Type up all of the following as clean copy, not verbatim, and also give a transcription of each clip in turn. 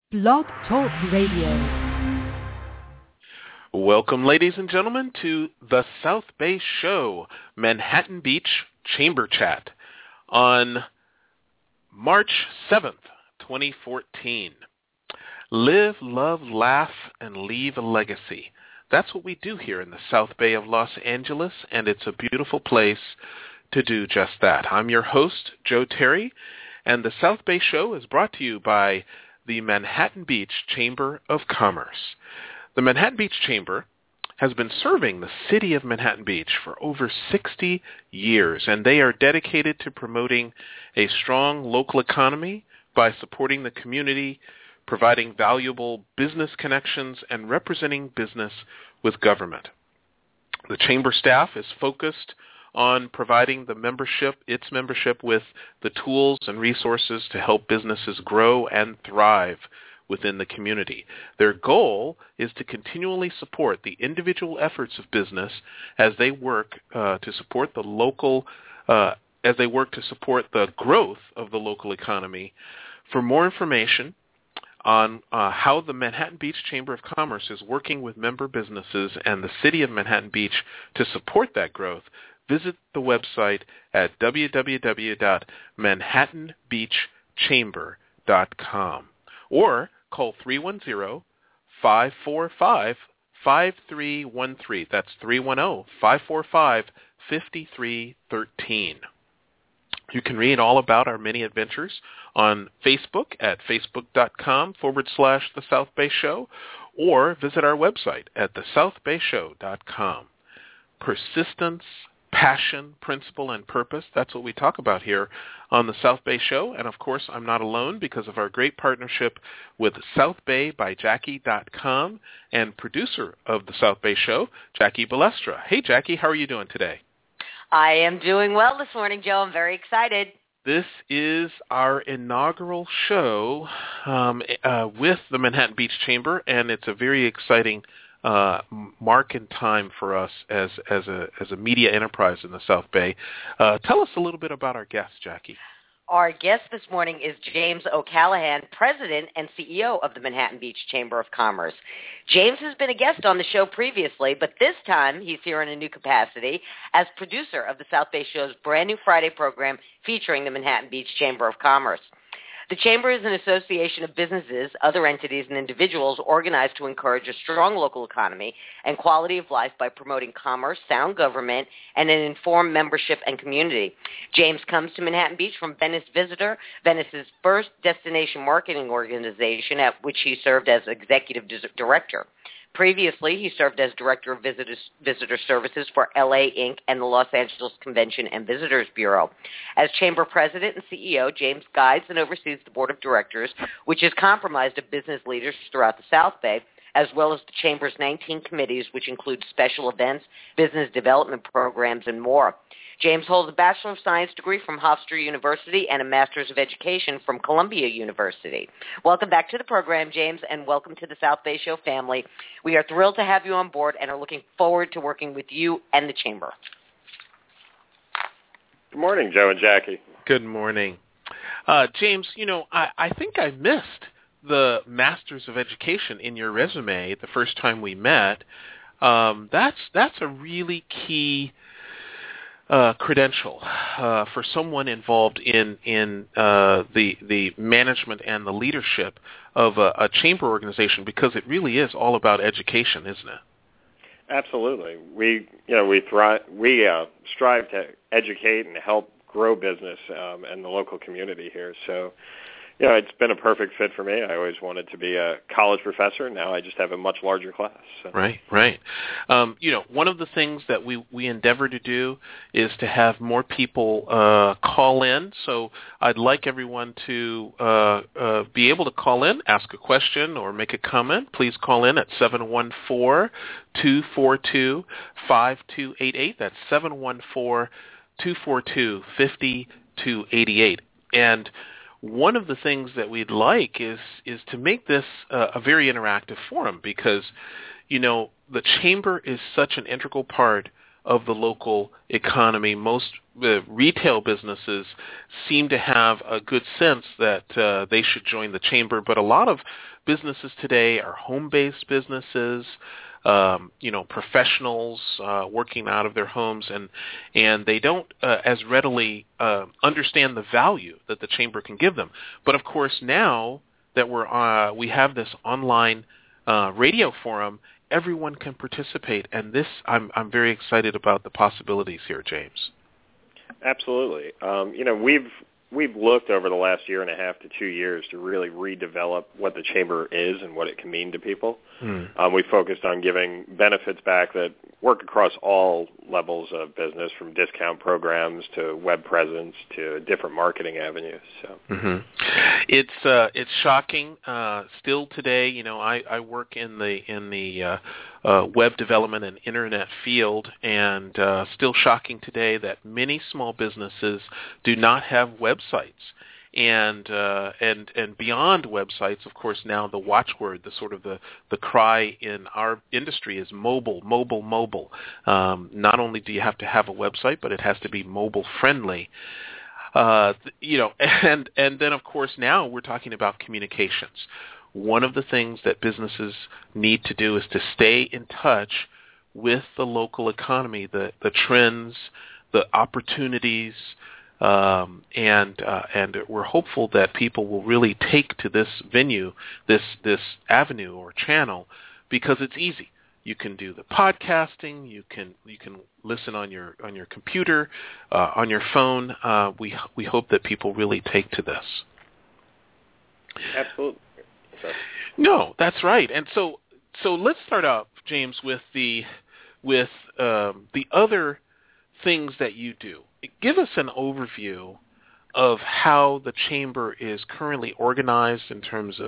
Blog Talk Radio. Welcome, ladies and gentlemen, to the South Bay Show, Manhattan Beach Chamber Chat on March 7th, 2014. Live, love, laugh, and leave a legacy. That's what we do here in the South Bay of Los Angeles, and it's a beautiful place to do just that. I'm your host, Joe Terry, and the South Bay Show is brought to you by the Manhattan Beach Chamber of Commerce. The Manhattan Beach Chamber has been serving the city of Manhattan Beach for over 60 years, and they are dedicated to promoting a strong local economy by supporting the community, providing valuable business connections, and representing business with government. The Chamber staff is focused on providing its membership with the tools and resources to help businesses grow and thrive within the community. Their goal is to continually support the individual efforts of business as they work to support the growth of the local economy. For more information on how the Manhattan Beach Chamber of Commerce is working with member businesses and the city of Manhattan Beach to support that growth, visit the website at www.manhattanbeachchamber.com or call 310-545-5313. That's 310-545-5313. You can read all about our many adventures on Facebook at facebook.com/The South Bay Show or visit our website at thesouthbayshow.com. Persistence, passion, principle, and purpose. That's what we talk about here on the South Bay Show. And, of course, I'm not alone because of our great partnership with SouthBayByJackie.com and producer of the South Bay Show, Jackie Balestra. Hey, Jackie, how are you doing today? I am doing well this morning, Joe. I'm very excited. This is our inaugural show with the Manhattan Beach Chamber, and it's a very exciting mark in time for us as a media enterprise in the South Bay. Tell us a little bit about our guest, Jackie. Our guest this morning is James O'Callahan, President and CEO of the Manhattan Beach Chamber of Commerce. James has been a guest on the show previously, but this time he's here in a new capacity as producer of the South Bay Show's brand new Friday program featuring the Manhattan Beach Chamber of Commerce. The Chamber is an association of businesses, other entities, and individuals organized to encourage a strong local economy and quality of life by promoting commerce, sound government, and an informed membership and community. James comes to Manhattan Beach from Venice Visitor, Venice's first destination marketing organization, at which he served as executive director. Previously, he served as Director of Visitor Services for LA Inc. and the Los Angeles Convention and Visitors Bureau. As Chamber President and CEO, James guides and oversees the Board of Directors, which is comprised of business leaders throughout the South Bay, as well as the Chamber's 19 committees, which include special events, business development programs, and more. James holds a Bachelor of Science degree from Hofstra University and a Master's of Education from Columbia University. Welcome back to the program, James, and welcome to the South Bay Show family. We are thrilled to have you on board and are looking forward to working with you and the Chamber. Good morning, Joe and Jackie. Good morning. James, I think I missed the Master's of Education in your resume the first time we met. That's a really key credential for someone involved in the management and the leadership of a chamber organization, because it really is all about education, isn't it? Absolutely. We strive to educate and help grow business in the local community here. So, it's been a perfect fit for me. I always wanted to be a college professor. Now I just have a much larger class. So. Right. One of the things that we endeavor to do is to have more people call in. So I'd like everyone to be able to call in, ask a question, or make a comment. Please call in at 714-242-5288. That's 714-242-5288. And one of the things that we'd like is to make this a very interactive forum, because, the Chamber is such an integral part of the local economy. Most retail businesses seem to have a good sense that they should join the chamber, but a lot of businesses today are home-based businesses, professionals working out of their homes, and they don't as readily understand the value that the chamber can give them. But of course, now that we have this online radio forum, everyone can participate, and this I'm very excited about the possibilities here, James. Absolutely. We've looked over the last year and a half to 2 years to really redevelop what the chamber is and what it can mean to people. We focused on giving benefits back that work across all levels of business, from discount programs to web presence to different marketing avenues. So it's shocking still today. I work in the web development and internet field, and still shocking today that many small businesses do not have websites. And beyond websites, of course, now the watchword, the cry in our industry is mobile. Not only do you have to have a website, but it has to be mobile friendly. And then of course now we're talking about communications. One of the things that businesses need to do is to stay in touch with the local economy, the trends, the opportunities. And we're hopeful that people will really take to this venue, this avenue or channel, because it's easy. You can do the podcasting. You can listen on your computer, on your phone. We hope that people really take to this. Absolutely. No, that's right. And so let's start out, James, with the other things that you do. Give us an overview of how the chamber is currently organized in terms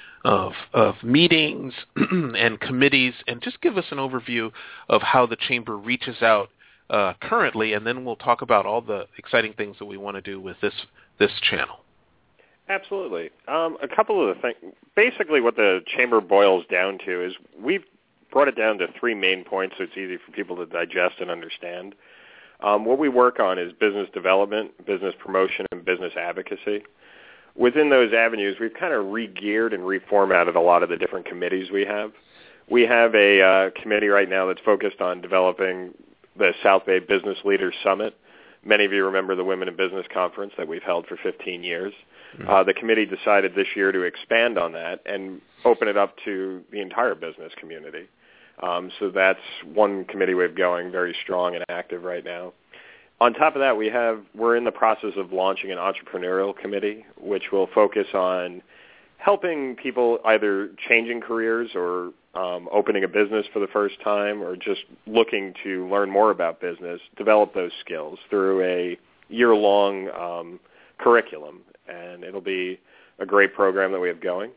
of meetings and committees, and just give us an overview of how the chamber reaches out currently, and then we'll talk about all the exciting things that we want to do with this channel. Absolutely. A couple of the things. Basically, what the chamber boils down to is we've brought it down to 3 main points so it's easy for people to digest and understand. What we work on is business development, business promotion, and business advocacy. Within those avenues, we've kind of re-geared and reformatted a lot of the different committees we have. We have a committee right now that's focused on developing the South Bay Business Leaders Summit. Many of you remember the Women in Business Conference that we've held for 15 years. The committee decided this year to expand on that and open it up to the entire business community. So that's one committee we have going, very strong and active right now. On top of that, we're in the process of launching an entrepreneurial committee, which will focus on helping people either changing careers or opening a business for the first time, or just looking to learn more about business, develop those skills through a year-long curriculum. And it'll be a great program that we have going.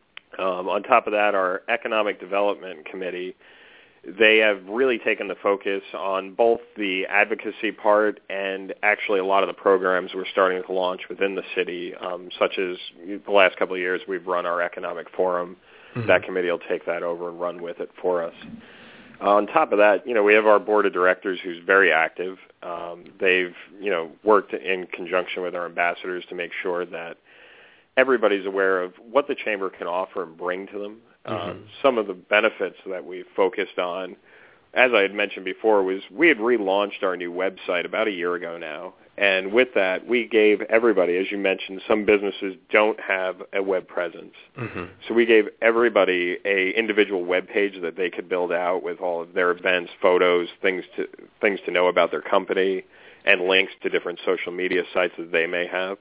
On top of that, our Economic Development Committee, they have really taken the focus on both the advocacy part and actually a lot of the programs we're starting to launch within the city, such as the last couple of years we've run our Economic Forum. Mm-hmm. That committee will take that over and run with it for us. On top of that, we have our board of directors who's very active. They've, worked in conjunction with our ambassadors to make sure that everybody's aware of what the chamber can offer and bring to them. Some of the benefits that we focused on, as I had mentioned before, was we had relaunched our new website about a year ago now. And with that, we gave everybody, as you mentioned, some businesses don't have a web presence. Mm-hmm. So we gave everybody a individual web page that they could build out with all of their events, photos, things to know about their company, and links to different social media sites that they may have.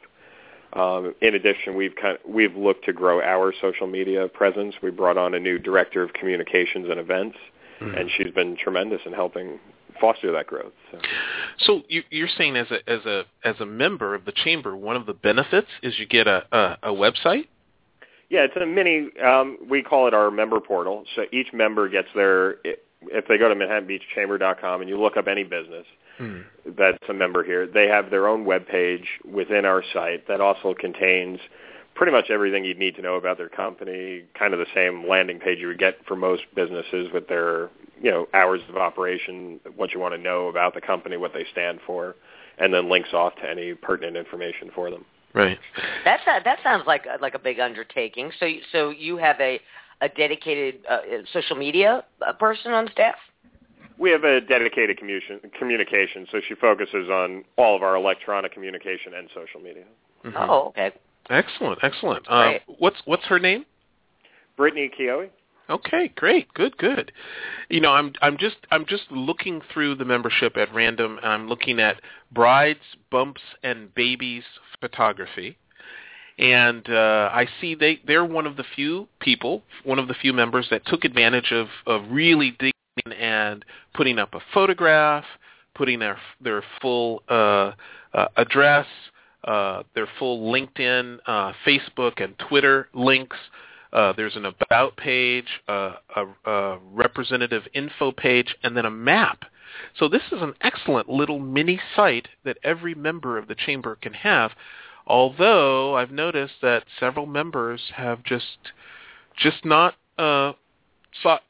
In addition, we've looked to grow our social media presence. We brought on a new director of communications and events, and she's been tremendous in helping foster that growth. So you're saying as a member of the chamber, one of the benefits is you get a website? Yeah, it's a mini. We call it our member portal. So each member gets if they go to ManhattanBeachChamber.com and you look up any business that's a member here, they have their own web page within our site that also contains pretty much everything you'd need to know about their company, kind of the same landing page you would get for most businesses with their, hours of operation, what you want to know about the company, what they stand for, and then links off to any pertinent information for them. Right. That sounds like a big undertaking. So you have a dedicated social media person on staff? We have a dedicated communication, so she focuses on all of our electronic communication and social media. Mm-hmm. Oh, okay. Excellent. Right. What's her name? Brittany Keough. Okay, great, good. I'm just looking through the membership at random, and I'm looking at brides, bumps, and babies photography, and I see they're one of the few members that took advantage of really digging in and putting up a photograph, putting their full address, their full LinkedIn, Facebook, and Twitter links. There's an about page, a representative info page, and then a map. So this is an excellent little mini site that every member of the Chamber can have, although I've noticed that several members have just not saw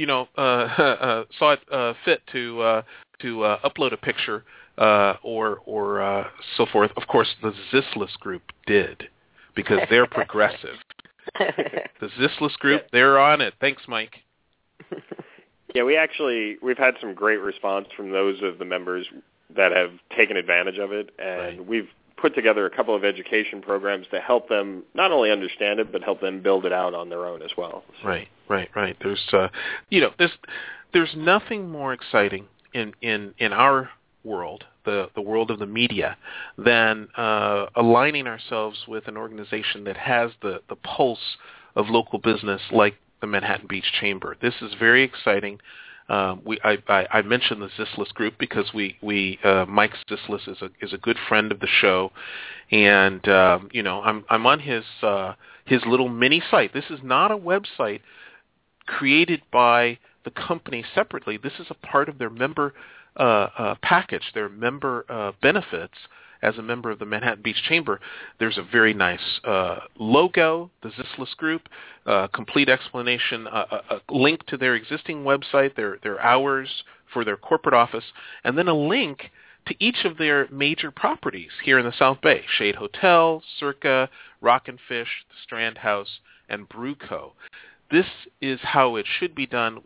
it fit to upload a picture or so forth. Of course, the Zislis group did, because they're progressive. The Zislis group, they're on it. Thanks, Mike. Yeah, we've had some great response from those of the members that have taken advantage of it, and we've put together a couple of education programs to help them not only understand it, but help them build it out on their own as well. So. Right. There's nothing more exciting in our world, the world of the media, than aligning ourselves with an organization that has the pulse of local business like the Manhattan Beach Chamber. This is very exciting. I mentioned the Zislis group because Mike Zislis is a good friend of the show, and I'm on his little mini site. This is not a website created by the company separately. This is a part of their member package, their member benefits as a member of the Manhattan Beach Chamber. There's a very nice logo, the Zislis Group, complete explanation, a link to their existing website, their hours for their corporate office, and then a link to each of their major properties here in the South Bay: Shade Hotel, Circa, Rock and Fish, the Strand House, and Brewco. This is how it should be done.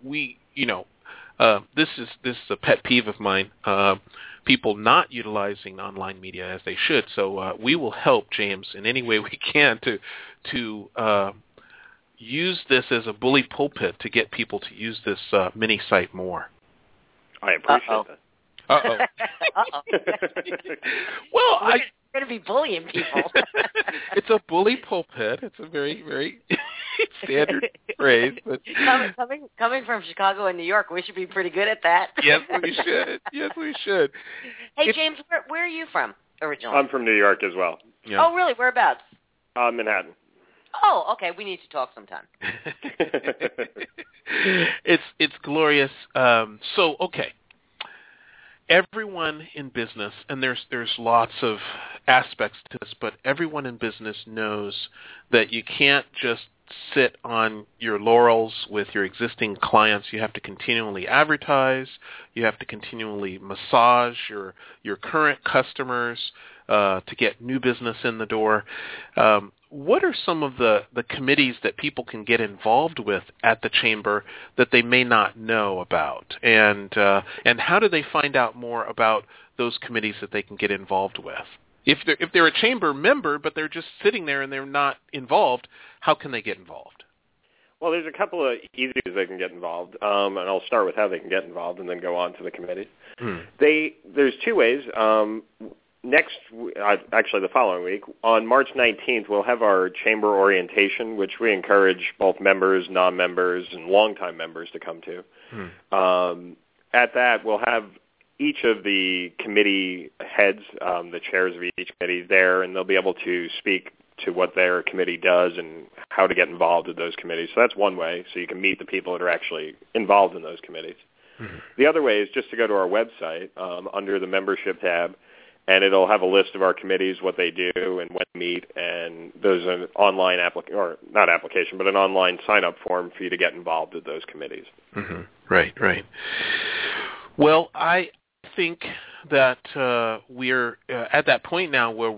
This is a pet peeve of mine. People not utilizing online media as they should. So we will help, James, in any way we can to use this as a bully pulpit to get people to use this mini site more. I appreciate that. Uh-oh. Well, we're going to be bullying people. It's a bully pulpit. It's a very, very standard phrase. But coming from Chicago and New York, we should be pretty good at that. Yes, we should. Hey, James, where are you from originally? I'm from New York as well. Yeah. Oh, really? Whereabouts? Manhattan. Oh, okay. We need to talk sometime. It's glorious. So, okay. Everyone in business, and there's lots of aspects to this, but everyone in business knows that you can't just sit on your laurels with your existing clients. You have to continually advertise. You have to continually massage your current customers to get new business in the door. What are some of the committees that people can get involved with at the Chamber that they may not know about? And how do they find out more about those committees that they can get involved with? If they're a Chamber member, but they're just sitting there and they're not involved, how can they get involved? Well, there's a couple of easy ways they can get involved, and I'll start with how they can get involved and then go on to the committees. There's two ways. Actually the following week, on March 19th, we'll have our Chamber orientation, which we encourage both members, non-members, and longtime members to come to. At that, we'll have each of the committee heads, the chairs of each committee there, and they'll be able to speak to what their committee does and how to get involved with those committees. So that's one way, so you can meet the people that are actually involved in those committees. The other way is just to go to our website under the membership tab and it'll have a list of our committees, what they do, and when they meet, and there's an online an online sign-up form for you to get involved with those committees. Mm-hmm. Right. Well, I think that we're at that point now where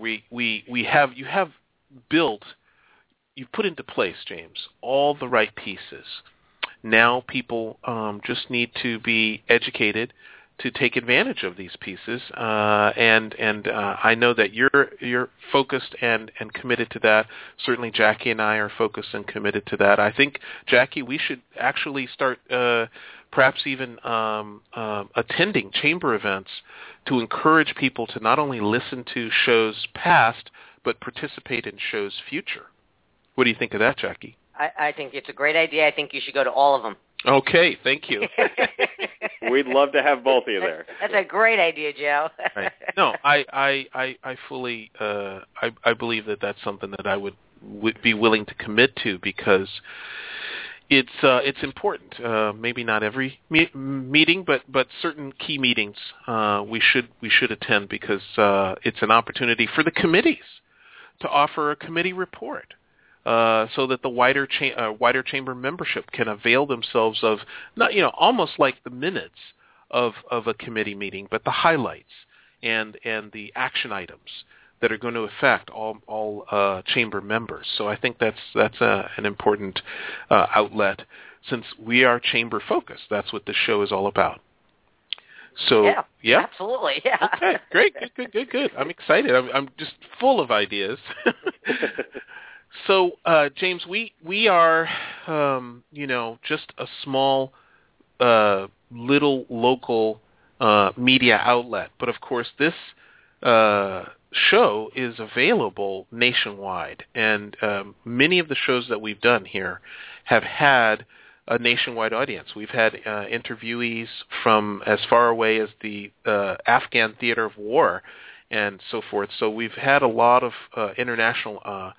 you've put into place, James, all the right pieces. Now people just need to be educated to take advantage of these pieces, and I know that you're focused and committed to that. Certainly, Jackie and I are focused and committed to that. I think, Jackie, we should actually start perhaps even attending chamber events to encourage people to not only listen to shows past, but participate in shows future. What do you think of that, Jackie? I think it's a great idea. I think you should go to all of them. Okay, thank you. We'd love to have both of you there. That's a great idea, Joe. Right. No, I fully I believe that that's something that I would be willing to commit to, because it's important. Maybe not every meeting, but certain key meetings we should attend, because it's an opportunity for the committees to offer a committee report. So that the wider chamber membership can avail themselves of almost like the minutes of a committee meeting, but the highlights and the action items that are going to affect all chamber members. So I think that's an important outlet, since we are chamber focused. That's what this show is all about. So yeah, absolutely, yeah. Okay, great, good. I'm excited. I'm just full of ideas. So, James, we are, just a small, little local media outlet. But, of course, this show is available nationwide. And many of the shows that we've done here have had a nationwide audience. We've had interviewees from as far away as the Afghan theater of war and so forth. So we've had a lot of international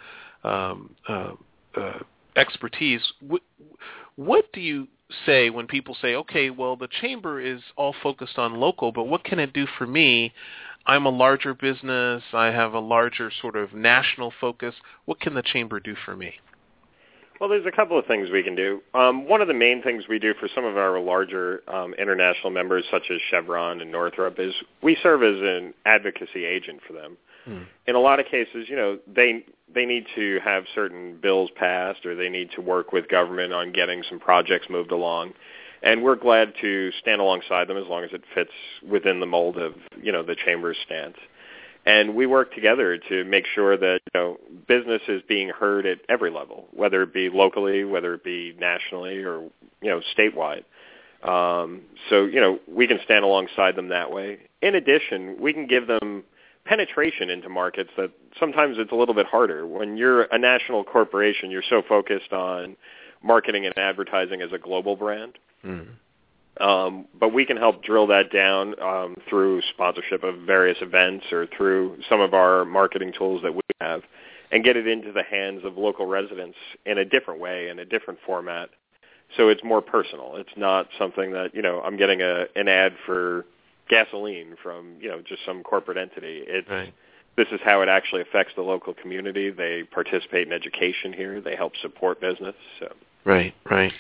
expertise. What do you say when people say, okay, well, the chamber is all focused on local, but what can it do for me? I'm a larger business. I have a larger sort of national focus. What can the chamber do for me? Well, there's a couple of things we can do. One of the main things we do for some of our larger international members, such as Chevron and Northrop, is we serve as an advocacy agent for them. In a lot of cases, they need to have certain bills passed, or they need to work with government on getting some projects moved along. And we're glad to stand alongside them as long as it fits within the mold of, the chamber's stance. And we work together to make sure that, business is being heard at every level, whether it be locally, whether it be nationally, or, statewide. So, we can stand alongside them that way. In addition, we can give them penetration into markets that sometimes it's a little bit harder. When you're a national corporation, you're so focused on marketing and advertising as a global brand. But we can help drill that down through sponsorship of various events, or through some of our marketing tools that we have, and get it into the hands of local residents in a different way, in a different format. So it's more personal. It's not something that, I'm getting an ad for gasoline from, just some corporate entity. It's right. This is how it actually affects the local community. They participate in education here. They help support business. So. Right.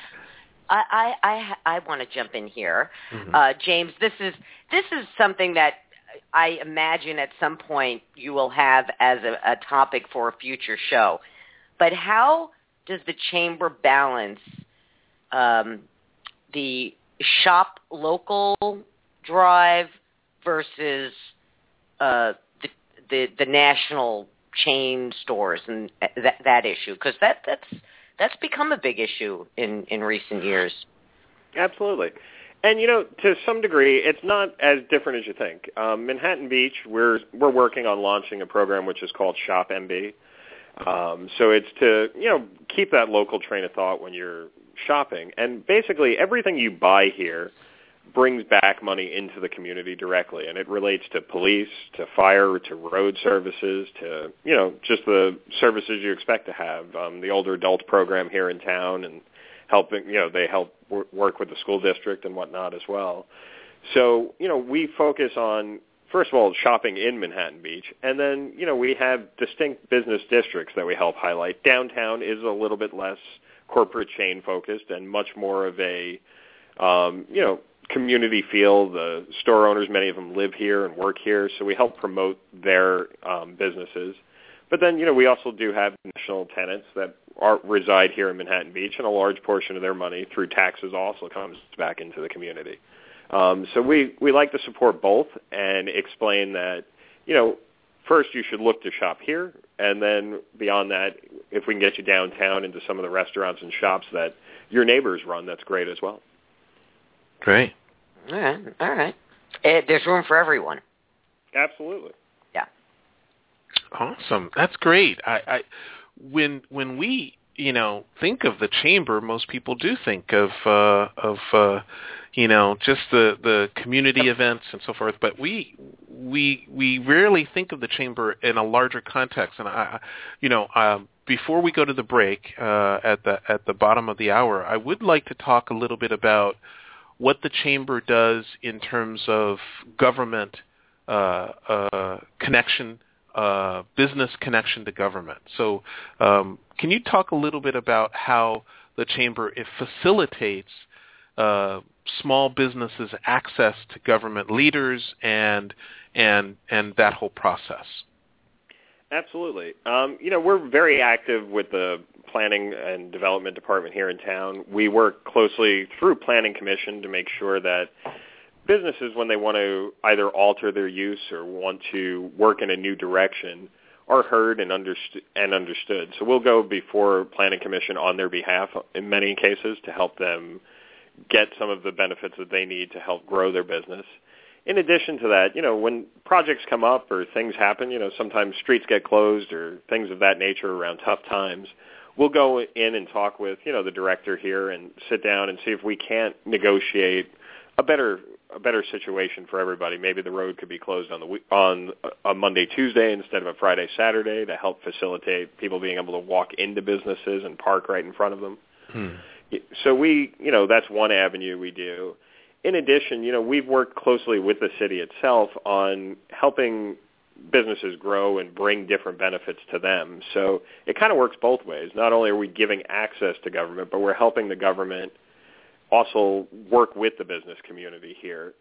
I want to jump in here, James. This is something that I imagine at some point you will have as a topic for a future show. But how does the chamber balance the shop local drive versus the national chain stores and that issue? Because that's become a big issue in recent years. Absolutely. And, to some degree, it's not as different as you think. Manhattan Beach, we're working on launching a program which is called Shop MB. So it's to, keep that local train of thought when you're shopping. And basically everything you buy here brings back money into the community directly, and it relates to police, to fire, to road services, to, just the services you expect to have. The older adult program here in town, and helping, they help work with the school district and whatnot as well. So, we focus on first of all, shopping in Manhattan Beach, and then, we have distinct business districts that we help highlight. Downtown is a little bit less corporate chain focused and much more of a, community feel. The store owners, many of them live here and work here, so we help promote their businesses. But then, we also do have national tenants that reside here in Manhattan Beach, and a large portion of their money through taxes also comes back into the community. So we like to support both and explain that, first you should look to shop here, and then beyond that, if we can get you downtown into some of the restaurants and shops that your neighbors run, that's great as well. Great. All right. There's room for everyone. Absolutely. Yeah. Awesome. That's great. When we think of the chamber, most people do think of just the community events and so forth. But we rarely think of the chamber in a larger context. And before we go to the break at the bottom of the hour, I would like to talk a little bit about what the chamber does in terms of government connection. Business connection to government. So can you talk a little bit about how the chamber facilitates small businesses' access to government leaders and that whole process? Absolutely. We're very active with the Planning and Development Department here in town. We work closely through Planning Commission to make sure that businesses, when they want to either alter their use or want to work in a new direction, are heard and understood. So we'll go before Planning Commission on their behalf in many cases to help them get some of the benefits that they need to help grow their business. In addition to that, when projects come up or things happen, sometimes streets get closed or things of that nature around tough times, we'll go in and talk with, the director here and sit down and see if we can't negotiate a better situation for everybody. Maybe the road could be closed on a Monday, Tuesday instead of a Friday, Saturday to help facilitate people being able to walk into businesses and park right in front of them. So that's one avenue we do. In addition, we've worked closely with the city itself on helping businesses grow and bring different benefits to them. So it kind of works both ways. Not only are we giving access to government, but we're helping the government also work with the business community here.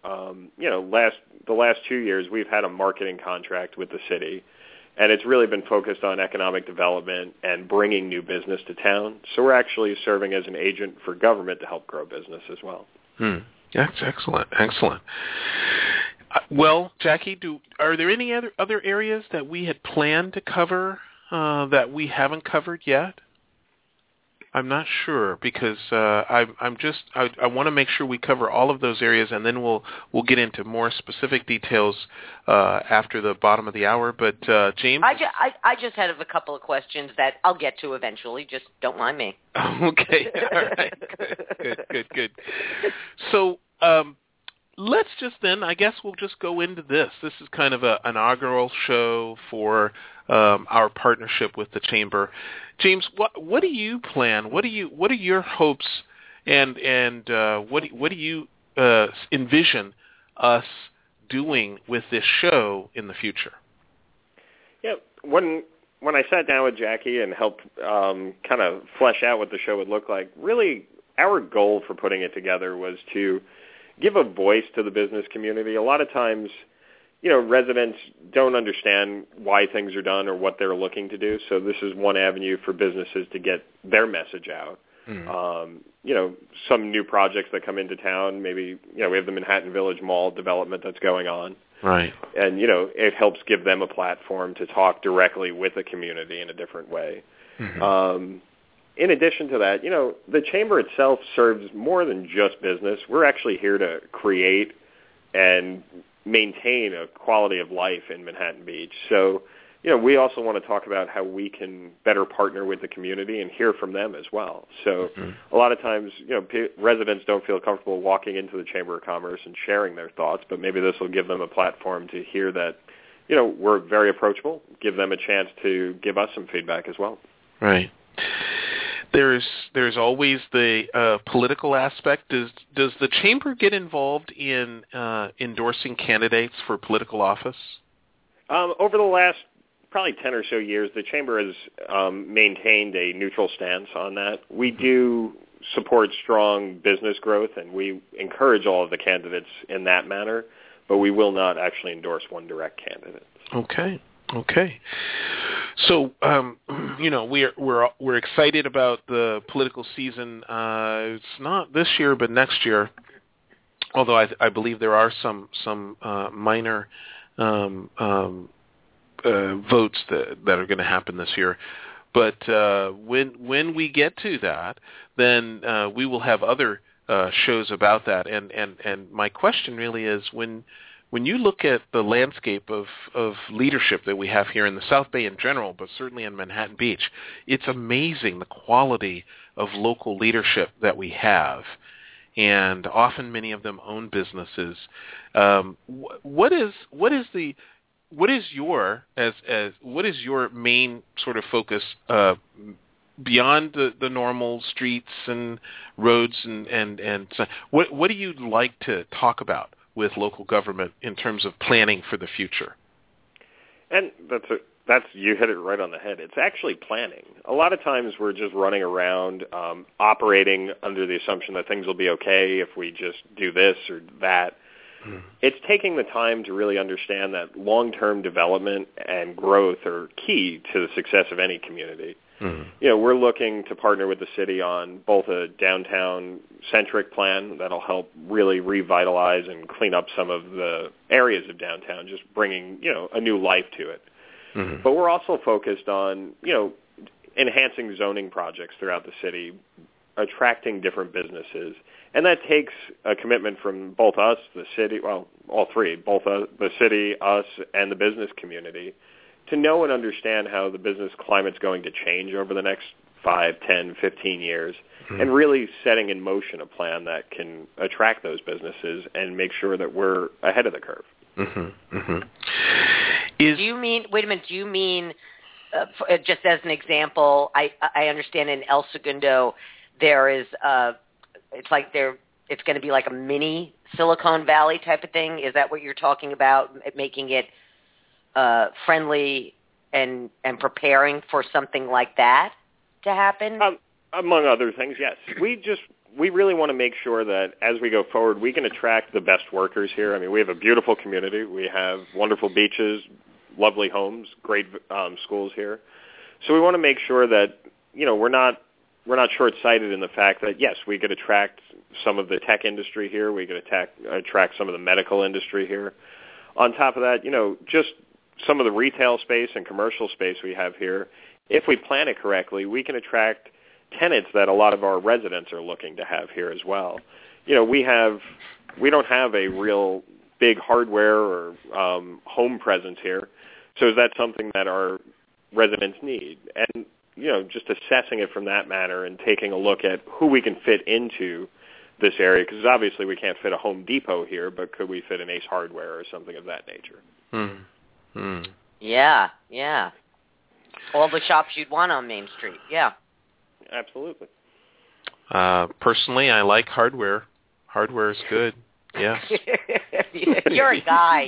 The last 2 years, we've had a marketing contract with the city, and it's really been focused on economic development and bringing new business to town. So we're actually serving as an agent for government to help grow business as well. That's excellent. Well, Jackie, are there any other areas that we had planned to cover that we haven't covered yet? I'm not sure because I want to make sure we cover all of those areas, and then we'll get into more specific details after the bottom of the hour. But James, I just had a couple of questions that I'll get to eventually. Just don't mind me. Okay, all right, good. So let's just then, I guess we'll just go into this. This is kind of an inaugural show for our partnership with the Chamber. James, what do you plan? What are your hopes, and what do you envision us doing with this show in the future? Yeah, when I sat down with Jackie and helped kind of flesh out what the show would look like, really our goal for putting it together was to give a voice to the business community. A lot of times, residents don't understand why things are done or what they're looking to do. So this is one avenue for businesses to get their message out. Some new projects that come into town, maybe, we have the Manhattan Village Mall development that's going on. Right. And, it helps give them a platform to talk directly with the community in a different way. In addition to that, the Chamber itself serves more than just business. We're actually here to create and maintain a quality of life in Manhattan Beach. So, we also want to talk about how we can better partner with the community and hear from them as well. So a lot of times, residents don't feel comfortable walking into the Chamber of Commerce and sharing their thoughts, but maybe this will give them a platform to hear that, we're very approachable, give them a chance to give us some feedback as well. Right. There's always the political aspect. Does the chamber get involved in endorsing candidates for political office? Over the last probably 10 or so years, the chamber has maintained a neutral stance on that. We do support strong business growth, and we encourage all of the candidates in that manner, but we will not actually endorse one direct candidate. Okay. So, we're excited about the political season. It's not this year, but next year. Although I believe there are some minor votes that are going to happen this year. But when we get to that, then we will have other shows about that. And my question really is, when you look at the landscape of leadership that we have here in the South Bay in general, but certainly in Manhattan Beach, it's amazing the quality of local leadership that we have. And often many of them own businesses. What is your main sort of focus beyond the normal streets and roads and so, what do you like to talk about with local government in terms of planning for the future? And that's you hit it right on the head. It's actually planning. A lot of times we're just running around operating under the assumption that things will be okay if we just do this or that. It's taking the time to really understand that long-term development and growth are key to the success of any community. We're looking to partner with the city on both a downtown-centric plan that'll help really revitalize and clean up some of the areas of downtown, just bringing, a new life to it. But we're also focused on, enhancing zoning projects throughout the city, attracting different businesses. And that takes a commitment from both us, the city, well, all three, both the city, us, and the business community, to know and understand how the business climate's going to change over the next 5, 10, 15 years, and really setting in motion a plan that can attract those businesses and make sure that we're ahead of the curve. Do you mean, just as an example, I understand in El Segundo there is, it's going to be like a mini Silicon Valley type of thing. Is that what you're talking about, making it friendly and preparing for something like that to happen? Among other things, yes. We really want to make sure that as we go forward, we can attract the best workers here. I mean, we have a beautiful community. We have wonderful beaches, lovely homes, great schools here. So we want to make sure that, we're not short-sighted in the fact that, yes, we could attract some of the tech industry here. We could attract some of the medical industry here. On top of that, just some of the retail space and commercial space we have here, if we plan it correctly, we can attract tenants that a lot of our residents are looking to have here as well. We don't have a real big hardware or home presence here, so is that something that our residents need? And just assessing it from that manner and taking a look at who we can fit into this area, because obviously we can't fit a Home Depot here, but could we fit an Ace Hardware or something of that nature? Yeah. All the shops you'd want on Main Street, yeah. Absolutely. Personally, I like hardware. Hardware is good. Yes. You're a guy.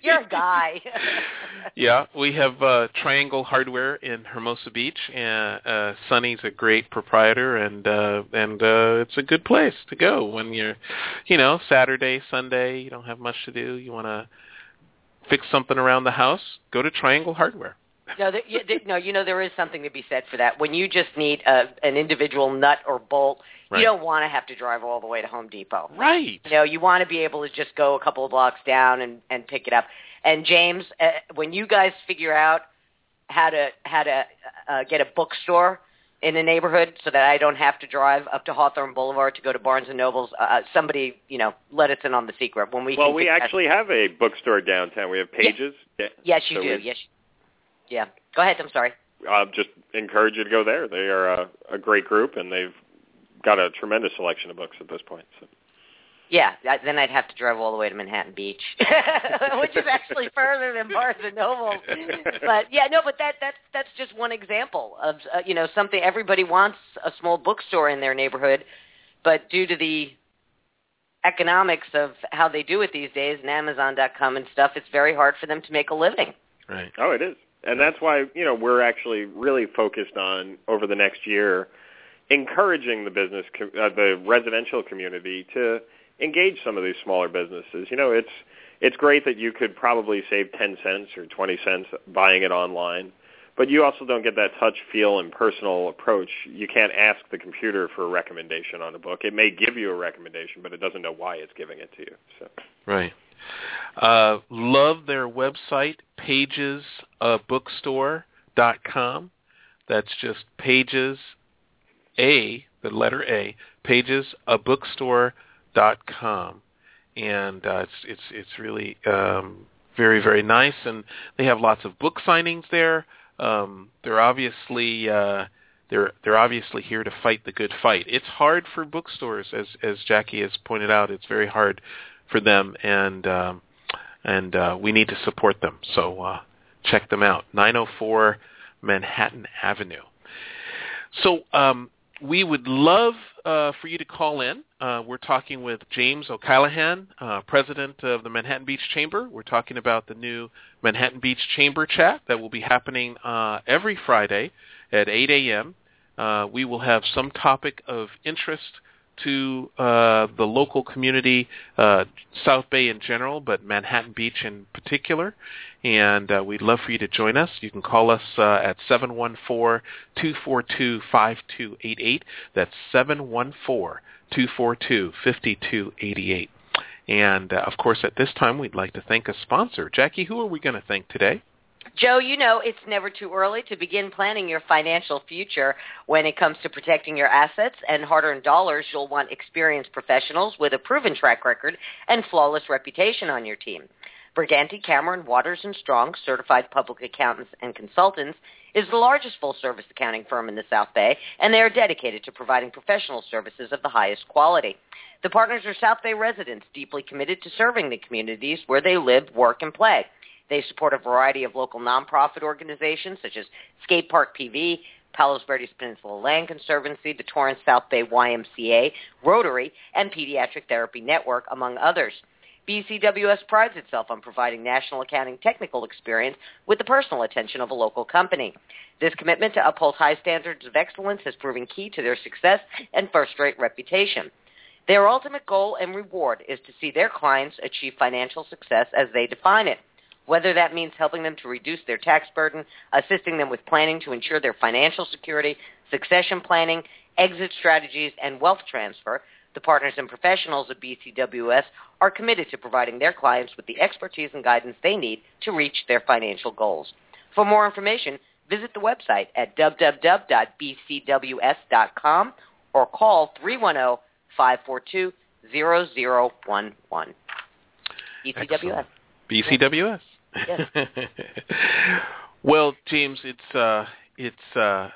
Yeah, we have Triangle Hardware in Hermosa Beach, and Sonny's a great proprietor, and it's a good place to go when you're, Saturday, Sunday, you don't have much to do, you want to fix something around the house, go to Triangle Hardware. No, there is something to be said for that. When you just need an individual nut or bolt, right, you don't want to have to drive all the way to Home Depot. Right. You want to be able to just go a couple of blocks down and pick it up. And James, when you guys figure out how to get a bookstore in the neighborhood so that I don't have to drive up to Hawthorne Boulevard to go to Barnes & Noble's, somebody, let us in on the secret. Well, we actually have a bookstore downtown. We have Pages. Yes, you do. Yes. Yeah. Go ahead. I'm sorry. Just encourage you to go there. They are a great group, and they've got a tremendous selection of books at this point. So. Yeah, then I'd have to drive all the way to Manhattan Beach, which is actually further than Barnes and Noble. But that's just one example of something. Everybody wants a small bookstore in their neighborhood, but due to the economics of how they do it these days, and Amazon.com and stuff, it's very hard for them to make a living. Right. Oh, it is, and that's why we're actually really focused on over the next year encouraging the business, the residential community to engage some of these smaller businesses. It's great that you could probably save 10 cents or 20 cents buying it online, but you also don't get that touch, feel, and personal approach. You can't ask the computer for a recommendation on a book. It may give you a recommendation, but it doesn't know why it's giving it to you. So. Right. Love their website, pagesbookstore.com. That's just pages, the letter A, pagesabookstore.com. And it's really very, very nice, and they have lots of book signings there. They're obviously they're obviously here to fight the good fight. It's hard for bookstores, as Jackie has pointed out. It's very hard for them, and we need to support them. So check them out, 904 Manhattan Avenue. So we would love for you to call in. We're talking with James O'Callahan, president of the Manhattan Beach Chamber. We're talking about the new Manhattan Beach Chamber Chat that will be happening every Friday at 8 a.m. We will have some topic of interest to the local community, South Bay in general, but Manhattan Beach in particular. And we'd love for you to join us. You can call us at 714-242-5288. That's 714-242-5288. And, of course, at this time, we'd like to thank a sponsor. Jackie, who are we going to thank today? Joe, it's never too early to begin planning your financial future. When it comes to protecting your assets and hard-earned dollars, you'll want experienced professionals with a proven track record and flawless reputation on your team. Briganti, Cameron, Waters & Strong, certified public accountants and consultants, is the largest full-service accounting firm in the South Bay, and they are dedicated to providing professional services of the highest quality. The partners are South Bay residents deeply committed to serving the communities where they live, work, and play. They support a variety of local nonprofit organizations such as Skate Park PV, Palos Verdes Peninsula Land Conservancy, the Torrance South Bay YMCA, Rotary, and Pediatric Therapy Network, among others. BCWS prides itself on providing national accounting technical experience with the personal attention of a local company. This commitment to uphold high standards of excellence has proven key to their success and first-rate reputation. Their ultimate goal and reward is to see their clients achieve financial success as they define it. Whether that means helping them to reduce their tax burden, assisting them with planning to ensure their financial security, succession planning, exit strategies, and wealth transfer, the partners and professionals of BCWS are committed to providing their clients with the expertise and guidance they need to reach their financial goals. For more information, visit the website at www.bcws.com or call 310-542-0011. BCWS. BCWS. Yes. Well, James, it's a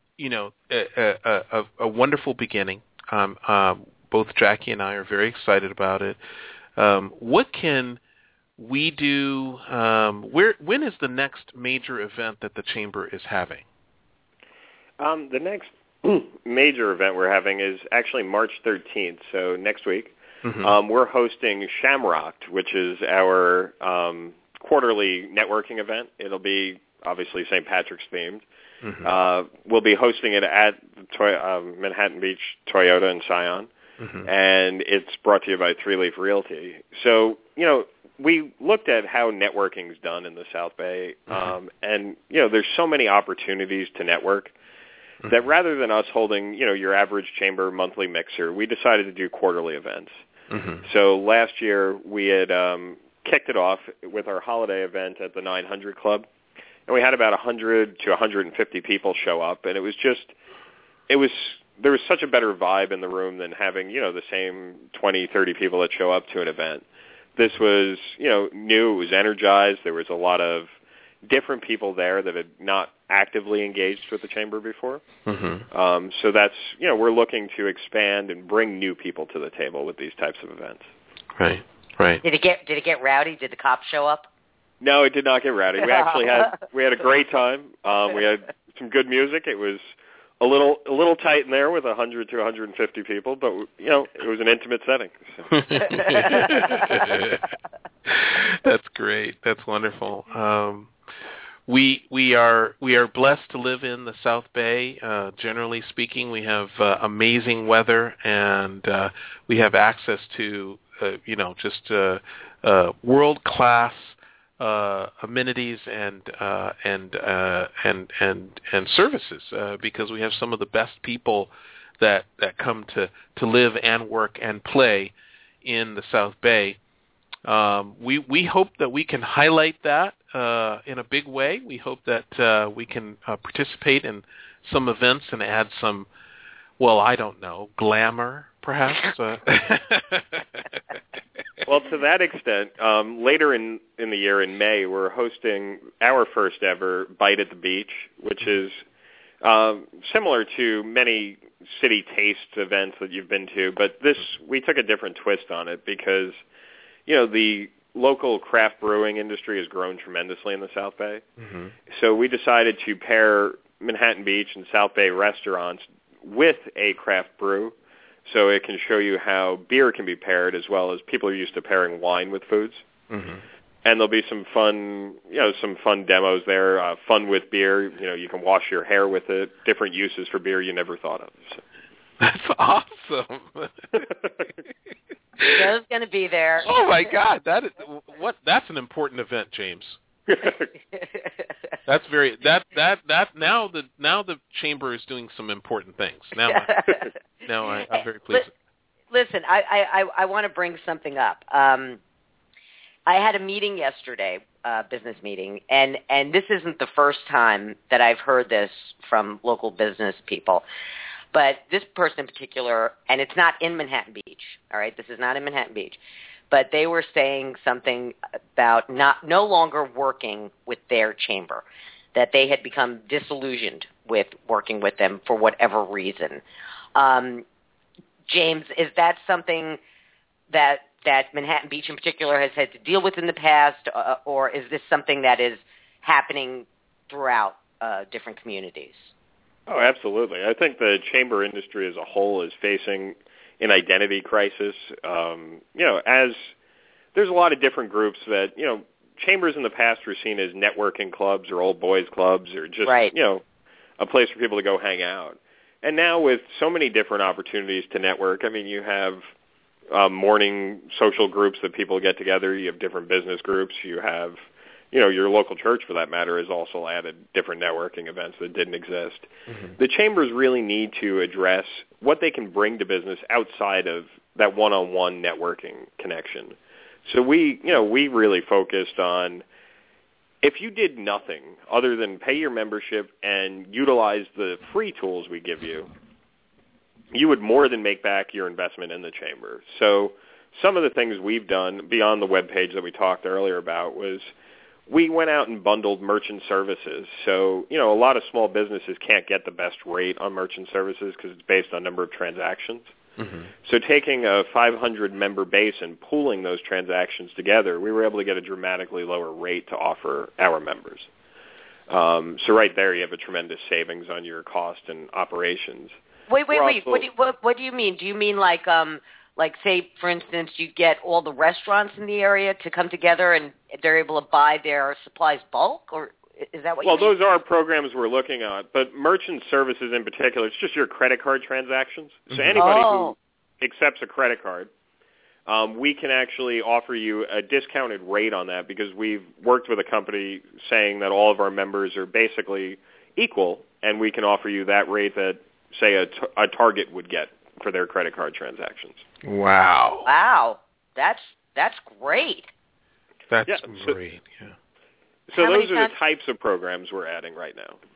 wonderful beginning. Both Jackie and I are very excited about it. What can we do? When is the next major event that the Chamber is having? The next major event we're having is actually March 13th, so next week. Mm-hmm. We're hosting Shamrock, which is our quarterly networking event. It'll be obviously St. Patrick's themed. Mm-hmm. We'll be hosting it at Manhattan Beach Toyota in Scion, mm-hmm. and it's brought to you by Three Leaf Realty. So, we looked at how networking is done in the South Bay, mm-hmm. And, there's so many opportunities to network mm-hmm. that rather than us holding, your average chamber monthly mixer, we decided to do quarterly events. Mm-hmm. So last year we had kicked it off with our holiday event at the 900 Club. And we had about 100 to 150 people show up, and there was such a better vibe in the room than having, the same 20, 30 people that show up to an event. This was, new, it was energized. There was a lot of different people there that had not actively engaged with the chamber before. Mm-hmm. So that's, we're looking to expand and bring new people to the table with these types of events. Right, right. Did it get rowdy? Did the cops show up? No, it did not get rowdy. We actually had a great time. We had some good music. It was a little tight in there with 100 to 150 people, but it was an intimate setting. So. That's great. That's wonderful. We are blessed to live in the South Bay. Generally speaking, we have amazing weather, and we have access to just world class amenities and services because we have some of the best people that come to live and work and play in the South Bay. We hope that we can highlight that in a big way. We hope that we can participate in some events and add some, I don't know, glamour, perhaps. Well, to that extent, later in the year, in May, we're hosting our first ever Bite at the Beach, which is similar to many city taste events that you've been to, but we took a different twist on it because the local craft brewing industry has grown tremendously in the South Bay. Mm-hmm. So we decided to pair Manhattan Beach and South Bay restaurants with a craft brew so it can show you how beer can be paired as well as people are used to pairing wine with foods. Mm-hmm. And there'll be some fun demos there, fun with beer. You can wash your hair with it, different uses for beer you never thought of. So. That's awesome. Joe's going to be there. Oh my God, that's an important event, James. That's very now the chamber is doing some important things. Now I'm very pleased. Listen, I want to bring something up. I had a meeting yesterday, business meeting, and this isn't the first time that I've heard this from local business people. But this person in particular, and it's not in Manhattan Beach, all right? This is not in Manhattan Beach. But they were saying something about no longer working with their chamber, that they had become disillusioned with working with them for whatever reason. James, is that something that Manhattan Beach in particular has had to deal with in the past, or is this something that is happening throughout different communities? Oh, absolutely. I think the chamber industry as a whole is facing an identity crisis. As there's a lot of different groups that, chambers in the past were seen as networking clubs or old boys clubs or just, right. A place for people to go hang out. And now with so many different opportunities to network, you have morning social groups that people get together. You have different business groups. You have your local church, for that matter, has also added different networking events that didn't exist. Mm-hmm. The chambers really need to address what they can bring to business outside of that one-on-one networking connection. So we really focused on, if you did nothing other than pay your membership and utilize the free tools we give you, you would more than make back your investment in the chamber. So some of the things we've done beyond the webpage that we talked earlier about was we went out and bundled merchant services. So, a lot of small businesses can't get the best rate on merchant services because it's based on number of transactions. Mm-hmm. So taking a 500-member base and pooling those transactions together, we were able to get a dramatically lower rate to offer our members. So right there, you have a tremendous savings on your cost and operations. Wait. What do you mean? Do you mean like say, for instance, you get all the restaurants in the area to come together and they're able to buy their supplies bulk, or is that what you mean? Well, those are programs we're looking at, but merchant services in particular, it's just your credit card transactions. So anybody who accepts a credit card, we can actually offer you a discounted rate on that because we've worked with a company saying that all of our members are basically equal, and we can offer you that rate that, say, a Target would get for their credit card transactions. Wow. That's great. That's great, yeah. So those are the types of programs we're adding right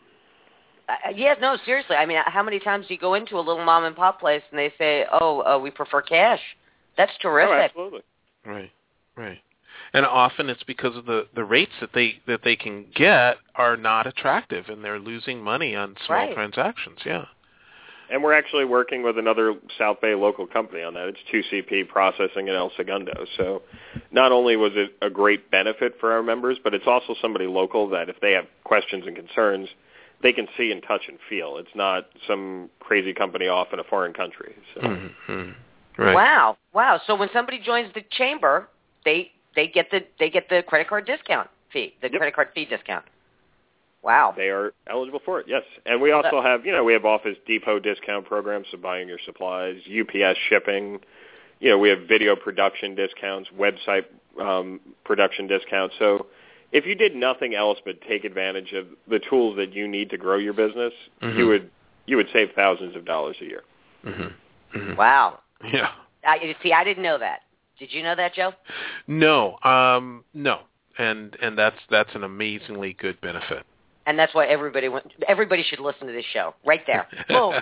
now. No, seriously. How many times do you go into a little mom and pop place and they say, we prefer cash? That's terrific. Oh, absolutely. Right. And often it's because of the rates that they can get are not attractive, and they're losing money on small transactions. Yeah. And we're actually working with another South Bay local company on that. It's 2CP Processing in El Segundo. So not only was it a great benefit for our members, but it's also somebody local that if they have questions and concerns, they can see and touch and feel. It's not some crazy company off in a foreign country. So. Mm-hmm. Right. Wow. So when somebody joins the chamber, they get the credit card discount fee, credit card fee discount. Wow. They are eligible for it, yes. And we also have, we have Office Depot discount programs, so buying your supplies, UPS shipping. We have video production discounts, website production discounts. So if you did nothing else but take advantage of the tools that you need to grow your business, mm-hmm. you would save thousands of dollars a year. Mm-hmm. Mm-hmm. Wow. Yeah. I didn't know that. Did you know that, Joe? No. No. And that's an amazingly good benefit. And that's why everybody should listen to this show right there. Boom.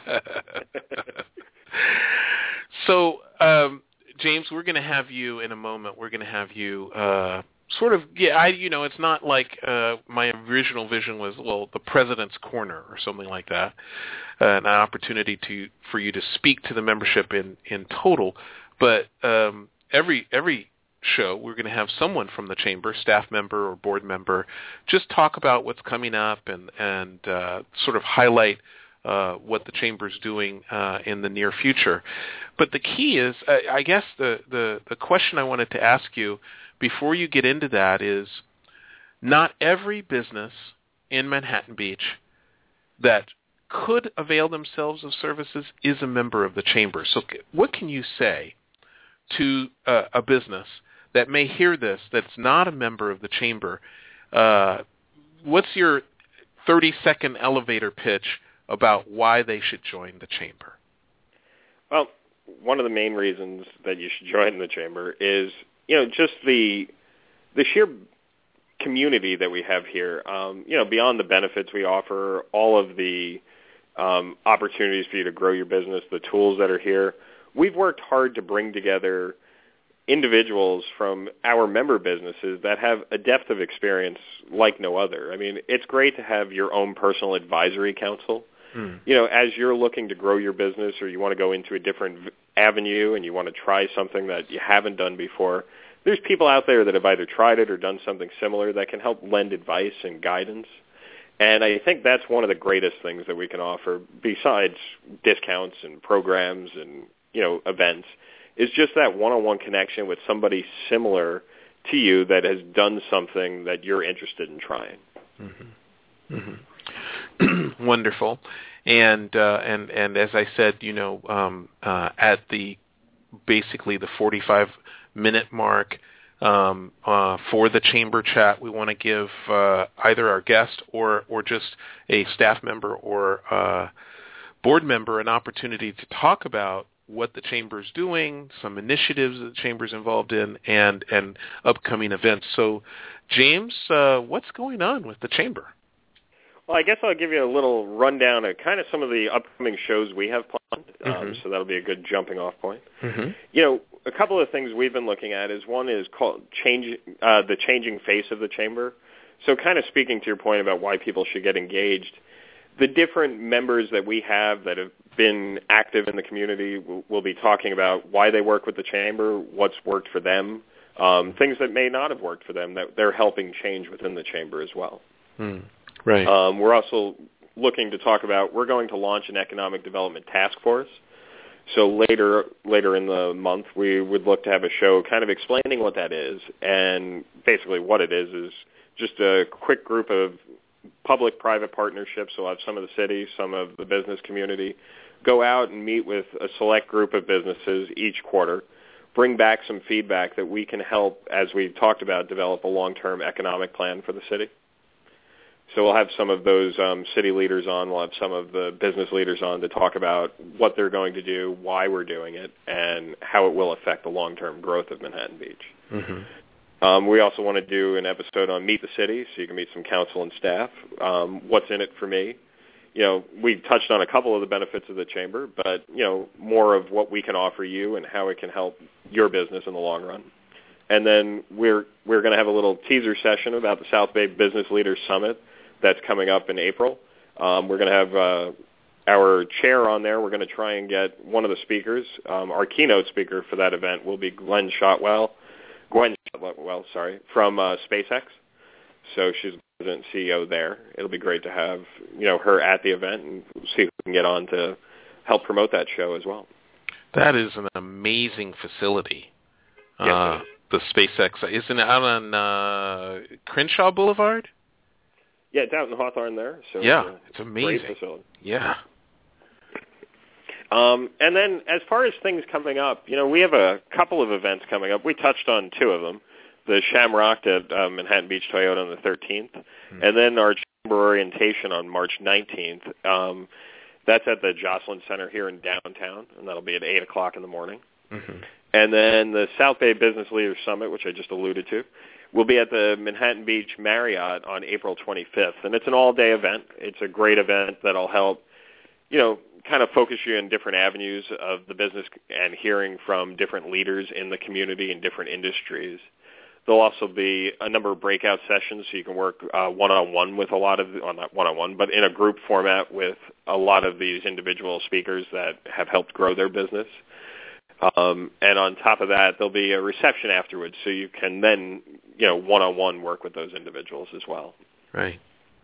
So, James, we're going to have you in a moment. We're going to have you it's not like my original vision was, the President's Corner or something like that, an opportunity for you to speak to the membership in total. But every show, we're going to have someone from the chamber, staff member or board member, just talk about what's coming up and sort of highlight what the chamber's doing in the near future. But the key is, I guess the question I wanted to ask you before you get into that is, not every business in Manhattan Beach that could avail themselves of services is a member of the chamber. So what can you say to a business that may hear this that's not a member of the chamber? What's your 30-second elevator pitch about why they should join the chamber? Well, one of the main reasons that you should join the chamber is, just the sheer community that we have here. Beyond the benefits we offer, all of the opportunities for you to grow your business, the tools that are here. We've worked hard to bring together individuals from our member businesses that have a depth of experience like no other. I mean, it's great to have your own personal advisory council. As you're looking to grow your business or you want to go into a different avenue and you want to try something that you haven't done before, there's people out there that have either tried it or done something similar that can help lend advice and guidance. And I think that's one of the greatest things that we can offer besides discounts and programs and, events, is just that one-on-one connection with somebody similar to you that has done something that you're interested in trying. Mm-hmm. Mm-hmm. Wonderful. And as I said, at basically the 45-minute mark for the chamber chat, we want to give either our guest or just a staff member or board member an opportunity to talk about what the chamber's doing, some initiatives that the chamber's involved in, and upcoming events. So, James, what's going on with the chamber? Well, I guess I'll give you a little rundown of kind of some of the upcoming shows we have planned, so that'll be a good jumping-off point. Mm-hmm. A couple of things we've been looking at is one is called the changing face of the chamber. So kind of speaking to your point about why people should get engaged, the different members that we have that have been active in the community will be talking about why they work with the chamber, what's worked for them, things that may not have worked for them that they're helping change within the chamber as well. Right. We're also looking to talk about, we're going to launch an economic development task force. So later in the month, we would look to have a show kind of explaining what that is. And basically what it is just a quick group of public-private partnerships. So we'll have some of the city, some of the business community, go out and meet with a select group of businesses each quarter, bring back some feedback that we can help, as we talked about, develop a long-term economic plan for the city. So we'll have some of those city leaders on. We'll have some of the business leaders on to talk about what they're going to do, why we're doing it, and how it will affect the long-term growth of Manhattan Beach. Mm-hmm. We also want to do an episode on Meet the City, so you can meet some council and staff. What's in it for me? We touched on a couple of the benefits of the chamber, but, more of what we can offer you and how it can help your business in the long run. And then we're going to have a little teaser session about the South Bay Business Leaders Summit that's coming up in April. We're going to have our chair on there. We're going to try and get one of the speakers. Our keynote speaker for that event will be Gwen Shotwell, from SpaceX. So she's the president and CEO there. It'll be great to have her at the event and see who can get on to help promote that show as well. That is an amazing facility. Yes, the SpaceX, isn't it out on Crenshaw Boulevard? Yeah, it's out in Hawthorne there. So yeah, it's amazing. Great facility. Yeah. And then as far as things coming up, we have a couple of events coming up. We touched on two of them. The Shamrock at Manhattan Beach Toyota on the 13th, and then our chamber orientation on March 19th. That's at the Jocelyn Center here in downtown, and that'll be at 8 o'clock in the morning. Mm-hmm. And then the South Bay Business Leaders Summit, which I just alluded to, will be at the Manhattan Beach Marriott on April 25th. And it's an all-day event. It's a great event that'll help, kind of focus you in different avenues of the business and hearing from different leaders in the community in different industries. There'll also be a number of breakout sessions so you can work one-on-one with a lot of, not one-on-one, but in a group format with a lot of these individual speakers that have helped grow their business. And on top of that, there'll be a reception afterwards so you can then, one-on-one work with those individuals as well. Right.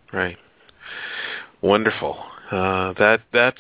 Wonderful. It's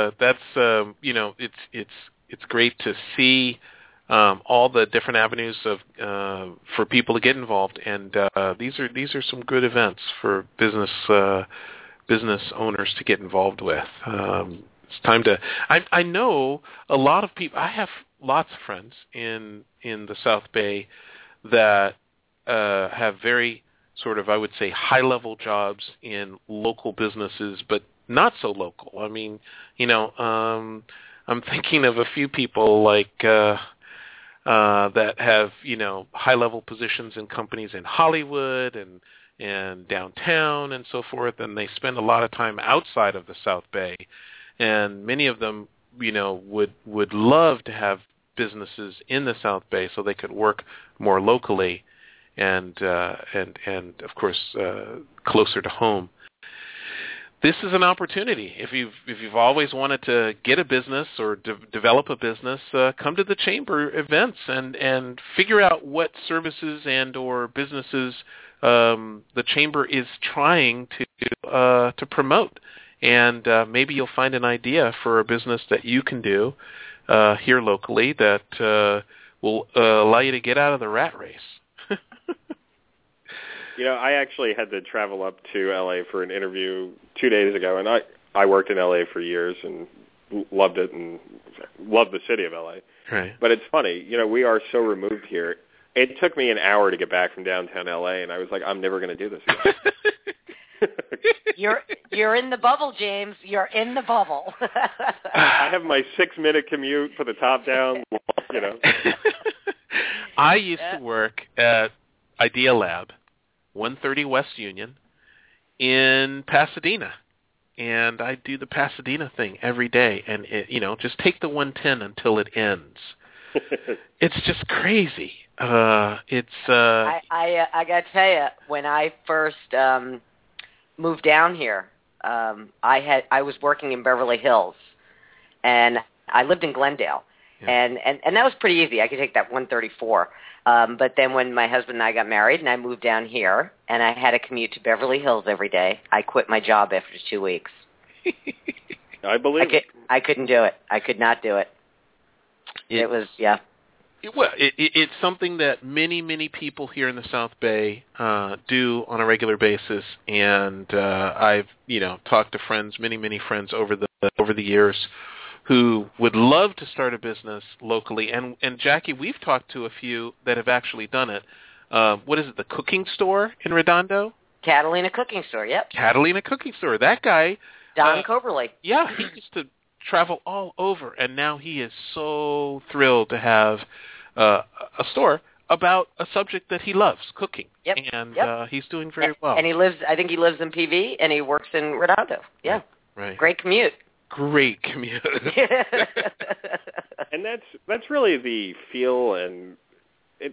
great to see all the different avenues of for people to get involved, and these are some good events for business owners to get involved with. It's time to. I know a lot of people. I have lots of friends in the South Bay that have very sort of, I would say, high-level jobs in local businesses, but not so local. I mean, I'm thinking of a few people like that have, high-level positions in companies in Hollywood and downtown and so forth, and they spend a lot of time outside of the South Bay. And many of them, would love to have businesses in the South Bay so they could work more locally and of course closer to home. This is an opportunity. If you've always wanted to get a business or develop a business, come to the chamber events and figure out what services and or businesses the chamber is trying to promote. And maybe you'll find an idea for a business that you can do here locally that will allow you to get out of the rat race. I actually had to travel up to L.A. for an interview 2 days ago, and I worked in L.A. for years and loved it and loved the city of L.A. Right. But it's funny, we are so removed here. It took me an hour to get back from downtown L.A., and I was like, I'm never going to do this again. You're in the bubble, James. You're in the bubble. I have my 6-minute commute, put the top down, I used to work at Idea Lab, 130 West Union, in Pasadena. And I do the Pasadena thing every day. And, just take the 110 until it ends. It's just crazy. I got to tell you, when I first moved down here, I was working in Beverly Hills, and I lived in Glendale, and that was pretty easy. I could take that 134. But then when my husband and I got married, and I moved down here, and I had to commute to Beverly Hills every day, I quit my job after 2 weeks. I believe it. I couldn't do it. I could not do it. It was, yeah. Well, it's something that many, many people here in the South Bay do on a regular basis, and I've talked to friends, many friends over the years, who would love to start a business locally. And Jackie, we've talked to a few that have actually done it. What is it? The cooking store in Redondo? Catalina Cooking Store. Yep. Catalina Cooking Store. That guy, Don Coberly. Yeah, he used to travel all over, and now he is so thrilled to have a store about a subject that he loves, cooking. Yep. And he's doing very well. And I think he lives in PV, and he works in Redondo. Yeah. Right. Great commute. Great commute. And that's really the feel, and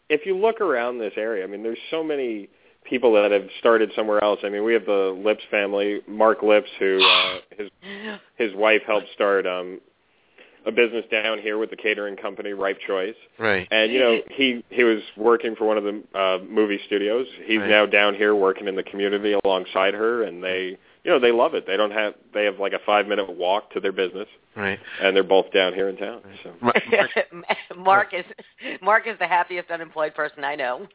if you look around this area, I mean, there's so many people that have started somewhere else. I mean, we have the Lips family, Mark Lips, who his wife helped start a business down here with the catering company, Ripe Choice. Right. And, you know, he was working for one of the movie studios. He's now down here working in the community alongside her, and they love it. They have like a 5-minute walk to their business. Right. And they're both down here in town. So. Mark is the happiest unemployed person I know.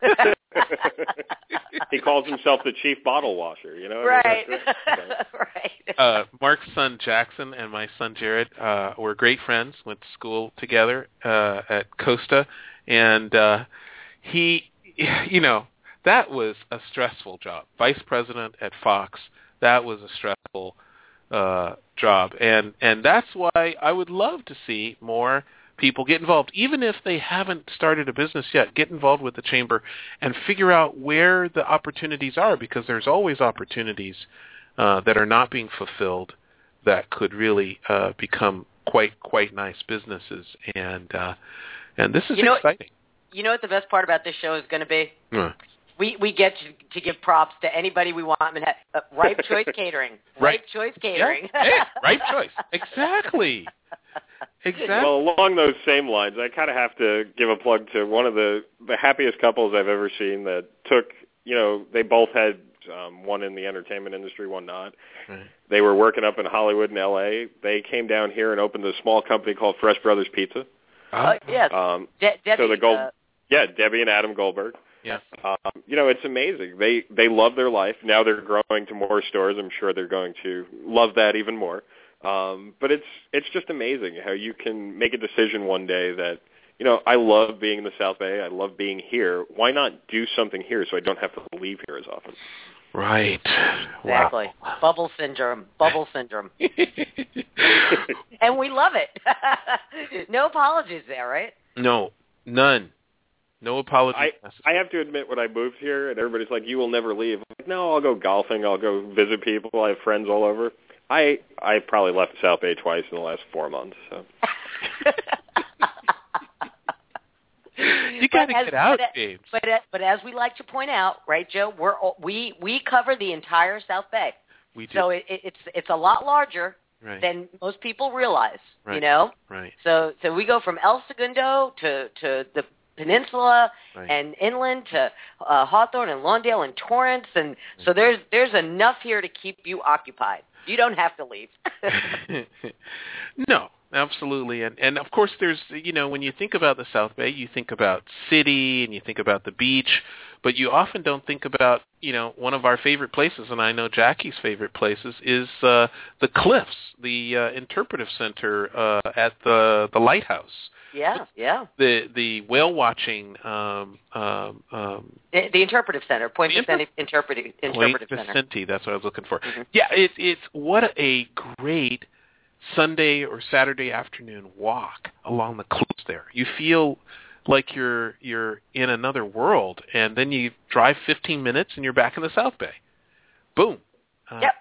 He calls himself the chief bottle washer, you know? Right. Right. Mark's son Jackson and my son Jared were great friends, went to school together at Costa, and he, you know, that was a stressful job. Vice president at Fox, that was a stressful job, and that's why I would love to see more people get involved, even if they haven't started a business yet. Get involved with the chamber and figure out where the opportunities are, because there's always opportunities that are not being fulfilled that could really become quite nice businesses, and this is exciting. You know what the best part about this show is going to be? We get to give props to anybody we want. Ripe Choice Catering. Ripe Choice Catering. Yeah. Hey, Ripe Choice. Exactly. Well, along those same lines, I kind of have to give a plug to one of the happiest couples I've ever seen that took, you know, they both had one in the entertainment industry, one not. Right. They were working up in Hollywood and L.A. They came down here and opened a small company called Fresh Brothers Pizza. Yes. Debbie. Debbie and Adam Goldberg. Yeah. You know, it's amazing. They love their life. Now they're growing to more stores. I'm sure they're going to love that even more. But it's just amazing how you can make a decision one day that, you know, I love being in the South Bay. I love being here. Why not do something here so I don't have to leave here as often? Right. Exactly. Wow. Bubble syndrome. And we love it. No apologies there, right? No, none. No apologies necessary. I have to admit, when I moved here, and everybody's like, you will never leave. I'm like, no, I'll go golfing. I'll go visit people. I have friends all over. I probably left the South Bay twice in the last 4 months. So. You got to get out, James. But as we like to point out, right, Joe, we cover the entire South Bay. We do. So it's a lot larger than most people realize. Right. You know. Right. So we go from El Segundo to the Peninsula and inland to Hawthorne and Lawndale and Torrance, and so there's enough here to keep you occupied. You don't have to leave. No, absolutely, and of course there's, you know, when you think about the South Bay, you think about city and you think about the beach, but you often don't think about, you know, one of our favorite places, and I know Jackie's favorite places, is the Cliffs, the interpretive center at the Lighthouse. Yeah. The whale watching. The interpretive center, Point Vicente Interpretive Center. Point Vicente, that's what I was looking for. Mm-hmm. Yeah, it's what a great Sunday or Saturday afternoon walk along the cliffs there. You feel like you're in another world, and then you drive 15 minutes and you're back in the South Bay. Boom. Yep.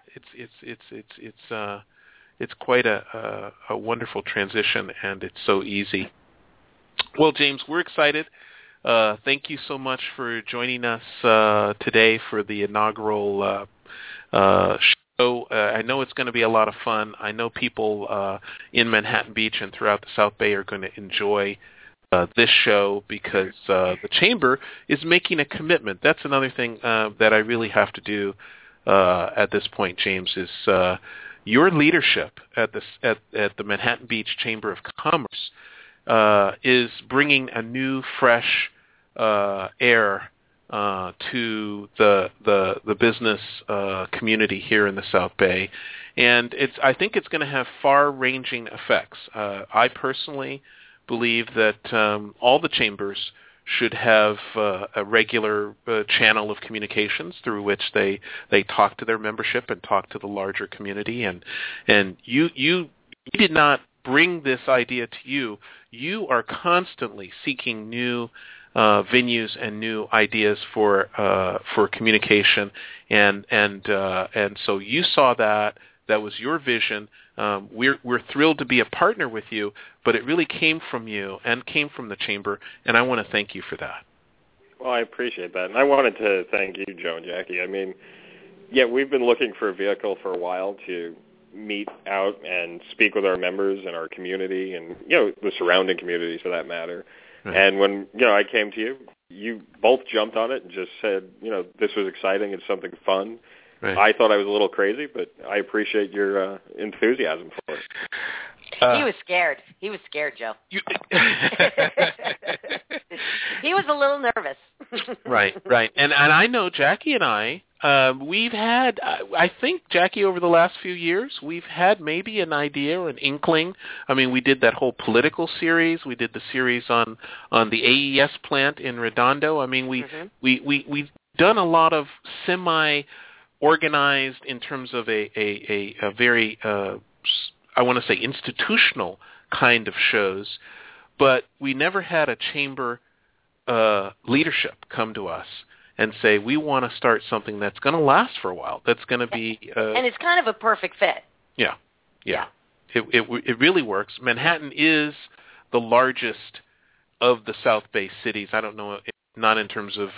It's quite a wonderful transition, and it's so easy. Well, James, we're excited. Thank you so much for joining us today for the inaugural show. I know it's going to be a lot of fun. I know people in Manhattan Beach and throughout the South Bay are going to enjoy this show because the Chamber is making a commitment. That's another thing that I really have to do at this point, James, is your leadership at the Manhattan Beach Chamber of Commerce is bringing a new, fresh air to the business community here in the South Bay, and I think it's going to have far-ranging effects. I personally believe that all the chambers should have a regular channel of communications through which they talk to their membership and talk to the larger community. And you did not bring this idea to you. You are constantly seeking new venues and new ideas for communication, and so you saw that. That was your vision. We're thrilled to be a partner with you, but it really came from you and came from the Chamber, and I want to thank you for that. Well, I appreciate that. And I wanted to thank you, Joe and Jackie. I mean, yeah, we've been looking for a vehicle for a while to meet out and speak with our members and our community and, the surrounding communities for that matter. Right. And when, I came to you, you both jumped on it and just said, this was exciting. It's something fun. Right. I thought I was a little crazy, but I appreciate your enthusiasm for it. He was scared. He was scared, Joe. He was a little nervous. Right. And I know Jackie and I, we've had, I think, Jackie, over the last few years, we've had maybe an idea or an inkling. I mean, we did that whole political series. We did the series on the AES plant in Redondo. I mean, we've done a lot of semi-organized in terms of a very I want to say institutional kind of shows, but we never had a chamber leadership come to us and say, we want to start something that's going to last for a while, that's going to be... and it's kind of a perfect fit. Yeah. It really works. Manhattan is the largest of the South Bay cities. I don't know, not in terms of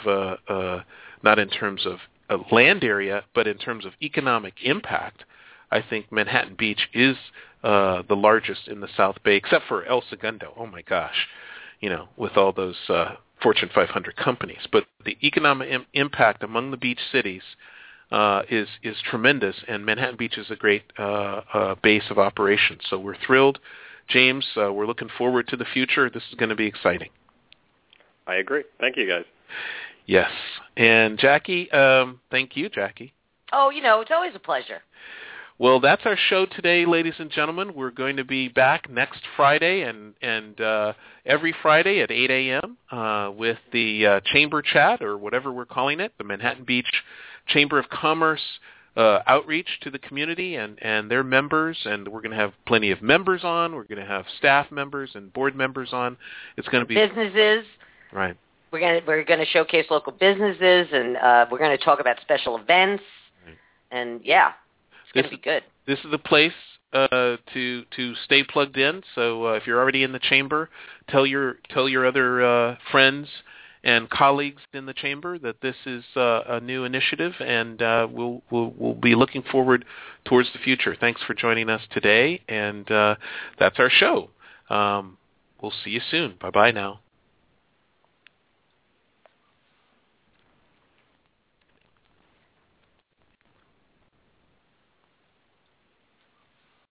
land area, but in terms of economic impact. I think Manhattan Beach is the largest in the South Bay, except for El Segundo. Oh, my gosh, with all those Fortune 500 companies. But the economic impact among the beach cities is tremendous, and Manhattan Beach is a great base of operations. So we're thrilled. James, we're looking forward to the future. This is going to be exciting. I agree. Thank you, guys. Yes. And Jackie, thank you, Jackie. Oh, it's always a pleasure. Well, that's our show today, ladies and gentlemen. We're going to be back next Friday and every Friday at 8 a.m. With the Chamber Chat, or whatever we're calling it, the Manhattan Beach Chamber of Commerce outreach to the community and their members. And we're going to have plenty of members on. We're going to have staff members and board members on. It's going to be businesses. Right. We're going to showcase local businesses, and we're going to talk about special events. Right. And yeah. It's going to be good. This is the place to stay plugged in. So if you're already in the chamber, tell your other friends and colleagues in the chamber that this is a new initiative, and we'll be looking forward towards the future. Thanks for joining us today, and that's our show. We'll see you soon. Bye-bye now.